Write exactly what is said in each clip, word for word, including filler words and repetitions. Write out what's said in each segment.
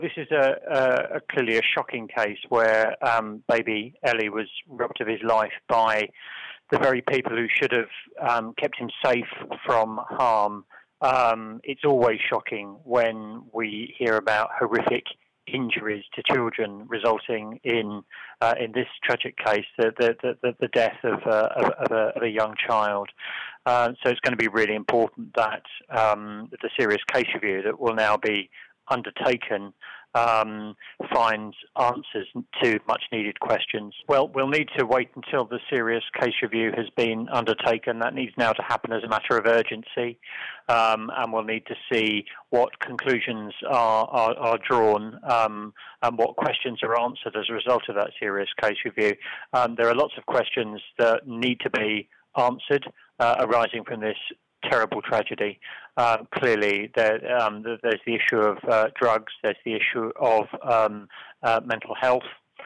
This is a, a, a clearly a shocking case where um, baby Ellie was robbed of his life by the very people who should have um, kept him safe from harm. Um, it's always shocking when we hear about horrific injuries to children resulting in uh, in this tragic case, the the, the, the death of, uh, of, a, of a young child. Uh, so it's going to be really important that um, the serious case review that will now be undertaken um, finds answers to much needed questions. Well, we'll need to wait until the serious case review has been undertaken. That needs now to happen as a matter of urgency, um, and we'll need to see what conclusions are, are, are drawn um, and what questions are answered as a result of that serious case review. Um, there are lots of questions that need to be answered uh, arising from this terrible tragedy. Uh, clearly, there, um, there's the issue of uh, drugs, there's the issue of um, uh, mental health,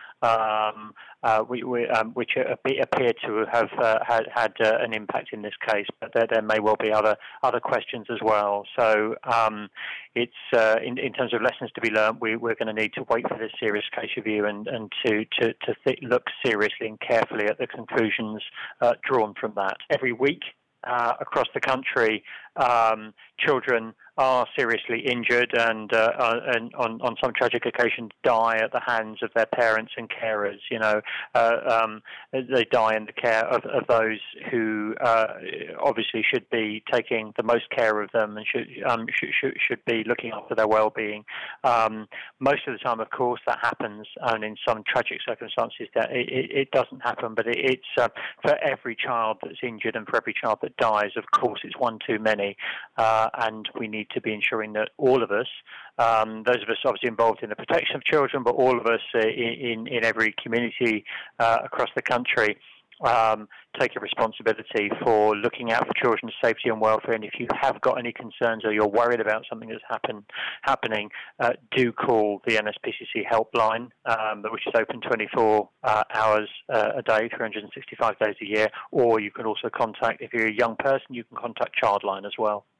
um, uh, we, we, um, which appear to have uh, had, had uh, an impact in this case, but there, there may well be other other questions as well. So um, it's uh, in, in terms of lessons to be learned, we, we're going to need to wait for this serious case review and, and to, to, to th- look seriously and carefully at the conclusions uh, drawn from that. Every week, Uh, across the country, um, children are seriously injured and, uh, uh, and on, on some tragic occasions die at the hands of their parents and carers. You know, uh, um, they die in the care of, of those who uh, obviously should be taking the most care of them and should um, should, should, should be looking after their well-being. Um, most of the time, of course, that happens, and in some tragic circumstances, that it, it, it doesn't happen. But it, it's uh, for every child that's injured and for every child that dies, of course, it's one too many, uh, and we need to be ensuring that all of us, um, those of us obviously involved in the protection of children, but all of us uh, in, in every community uh, across the country, um, take a responsibility for looking out for children's safety and welfare. And if you have got any concerns or you're worried about something that's happen, happening, uh, do call the N S P C C helpline, um, which is open twenty-four uh, hours uh, a day, three hundred sixty-five days a year. Or you can also contact, if you're a young person, you can contact Childline as well.